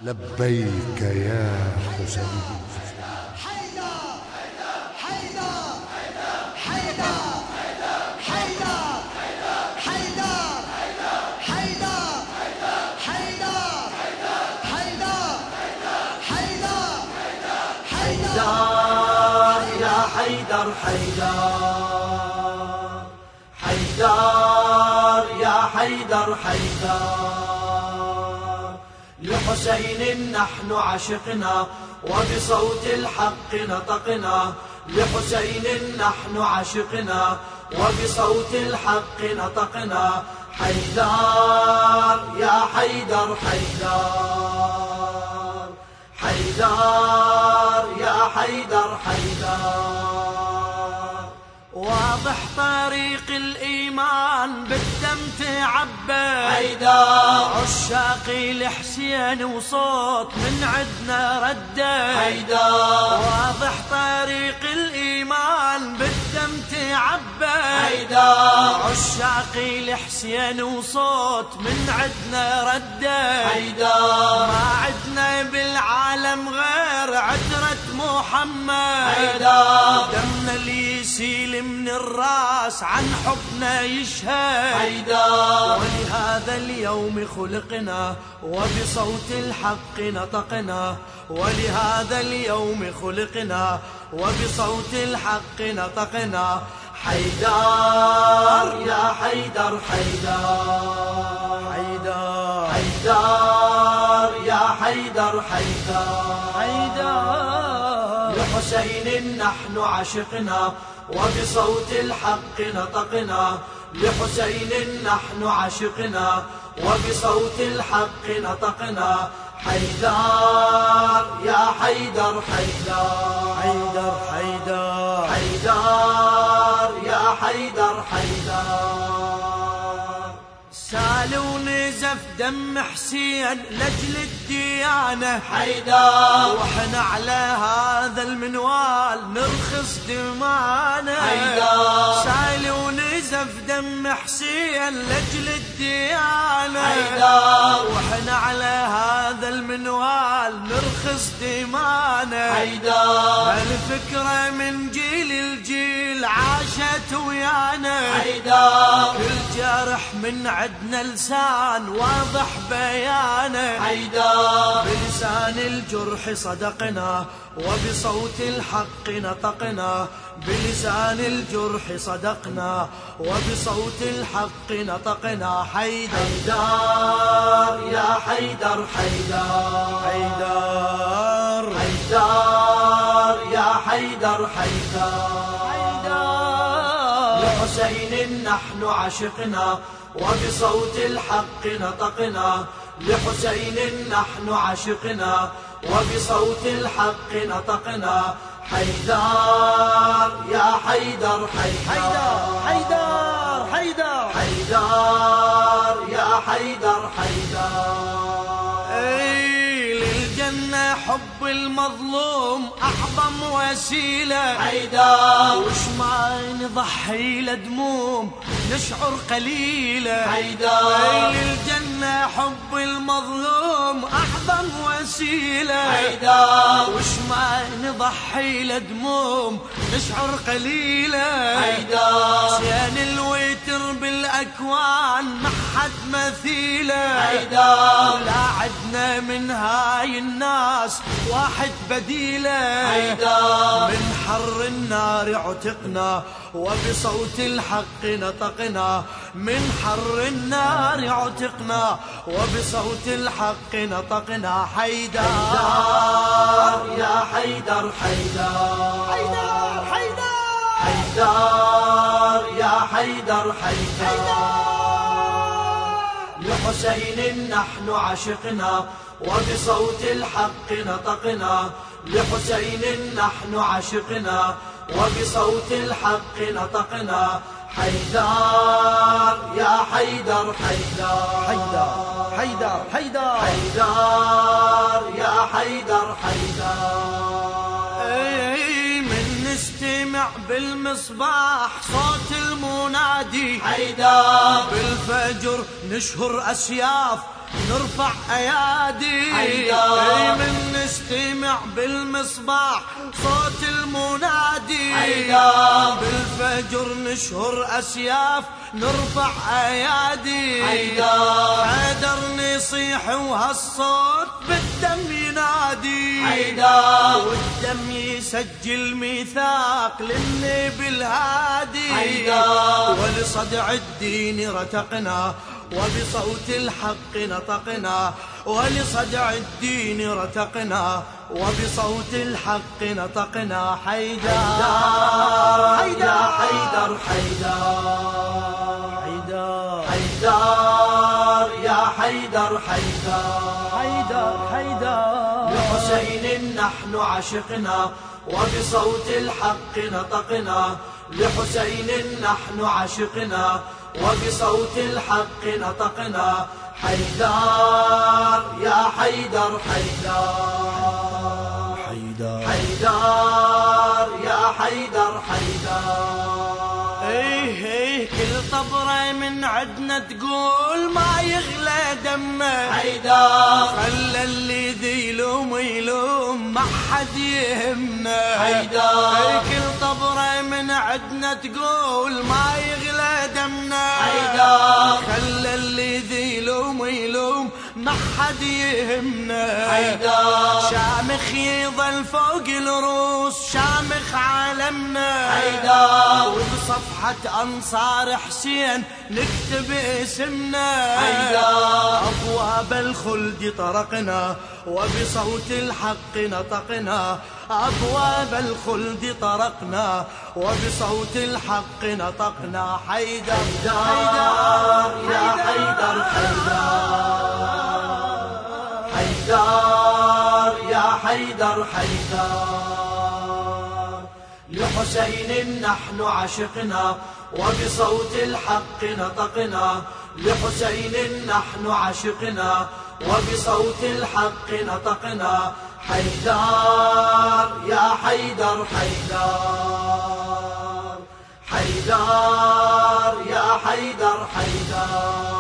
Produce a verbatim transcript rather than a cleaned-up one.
لبيك يا حسين. حيدر حيدر حيدر حيدر حيدر حيدر حيدر حيدر حيدر حيدر يا حيدر حيدر حيدر يا حيدر حيدر لحسين نحن عشقنا وبصوت الحق نطقنا. لحسين نحن عشقنا وبصوت الحق نطقنا. حيدر يا حيدر حيدر حيدر يا حيدر حيدر واضح طريق الإيمان بالدم تعبى. حيدر عشاقي لحسين وصوت من عدنا رده. حيدر واضح طريق الإيمان بالدم تعبى. حيدر عشاقي لحسين وصوت من عدنا رده. حيدر ما عدنا بالعالم غير عترة محمد. حيدر دمنا اللي يسيل من الراس عن حبنا يشهد. حيدر ولهذا اليوم خلقنا وبصوت الحق نطقنا. ولهذا اليوم خلقنا وبصوت الحق نطقنا. حيدر يا حيدر حيدر حيدر حيدر يا حيدر حيدر حيدر لحسين نحن عشقنا وبصوت الحق نطقنا. لحسين نحن عشقنا وبصوت الحق نطقنا. حيدر يا حيدر حيدر حيدر حيدر حيدر يا حيدر حيدر سال ونزف دم حسين لجل الديانة. حيدر واحنا على هذا المنوال نرخص دمانا. حيدر سال ونزف دم حسين لجل الديانة. حيدر واحنا على هذا المنوال نرخص دمانا. حيدر الفكرة من جيل الجيل عاشت ويانا. حيدر كل جرح من عدنا لسان واضح بيانه. حيدر بلسان الجرح صدقنا وبصوت الحق نطقنا. بلسان الجرح صدقنا وبصوت الحق نطقنا. حيدر حيدر يا حيدر حيدر حيدر حيدر يا حيدر حيدر لحسين نحن عشقنا وبصوت الحق نطقنا. لحسين نحن عشقنا وبصوت الحق نطقنا. حيدر يا حيدر حيدر حيدر حيدر حيدر يا حيدر حيدر اي للجنة حب المظلوم أعظم وسيلة. حيدر وش ما نضحي لدموم نشعر قليلة. حيدر للجنة حب المظلوم أعظم وسيلة. حيدر وش ما نضحي لدموم نشعر قليلة. حيدر سين الوتر بالأكوان ما حد مثيله. حيدر لا عدنا من هاي الناس واحد بديله. حيدر من حر النار عتقنا وبصوت الحق نطقنا. من حر النار عتقنا وبصوت الحق نطقنا. حيدر يا حيدر حيدر حيدر حيدر حيدر يا حيدر حيدر لحسين نحن عشقنا وبصوت الحق نطقنا. لحسين نحن عشقنا وبصوت الحق نطقنا. حيدر يا حيدر حيدر حيدر حيدر حيدر حيدر يا حيدر حيدر من نستمع بالمصباح صوت المنادي. حيدر بالفجر نشهر أسياف نرفع أيادي. حيدر نستمع بالمصباح صوت المنادي حيدر بالفجر نشهر أسياف نرفع أيادي حيدر حيدر نصيح وهالصوت بالدم ينادي حيدر والدم يسجل ميثاق للنبي الهادي حيدر ولصدع الدين رتقنا وبصوت الحق نطقنا ولصدع الدين رتقنا وبصوت الحق نطقنا حيدر حيدر يا حيدر حيدر حيدر حيدر يا حيدر حيدر حيدر حيدر لحسين نحن عشقنا وبصوت الحق نطقنا لحسين نحن عشقنا وبصوت الحق نطقنا حيدر يا حيدر حيدر حيدر حيدر يا حيدر حيدر ايه ايه كل طبرة من عدنا تقول ما يغلى دمه حيدر خلى اللي ذي يلوم يلوم ما حد يهمنا حيدر ايه كل طبرة من عدنا تقول ما يغلى دمنا حيدر خلى اللي ذي يلوم يلوم ما حد يهمنا حيدر شامخ يظل فوق الروس شامخ عالمنا حيدر وبصفحة أنصار حسين نكتب اسمنا حيدر أبواب الخلد طرقنا وبصوت الحق نطقنا أبواب الخلد طرقنا وبصوت الحق نطقنا حيدر حيدر يا حيدر حيدر حيدر يا حيدر حيدر لحسين نحن عشقنا وبصوت الحق نطقنا لحسين نحن عشقنا وبصوت الحق نطقنا حيدر يا حيدر حيدر حيدر يا حيدر حيدر